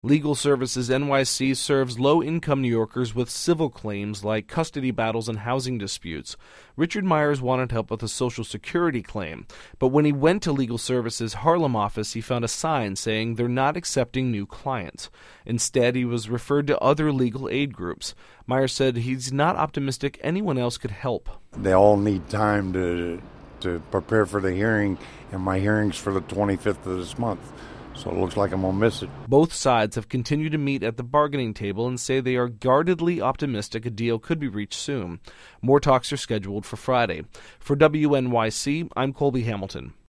Legal Services NYC serves low-income New Yorkers with civil claims like custody battles and housing disputes. Richard Myers wanted help with a Social Security claim, but when he went to Legal Services' Harlem office, he found a sign saying they're not accepting new clients. Instead, he was referred to other legal aid groups. Myers said he's not optimistic anyone else could help. They all need time to prepare for the hearing, and my hearing's for the 25th of this month. So it looks like I'm going to miss it. Both sides have continued to meet at the bargaining table and say they are guardedly optimistic a deal could be reached soon. More talks are scheduled for Friday. For WNYC, I'm Colby Hamilton.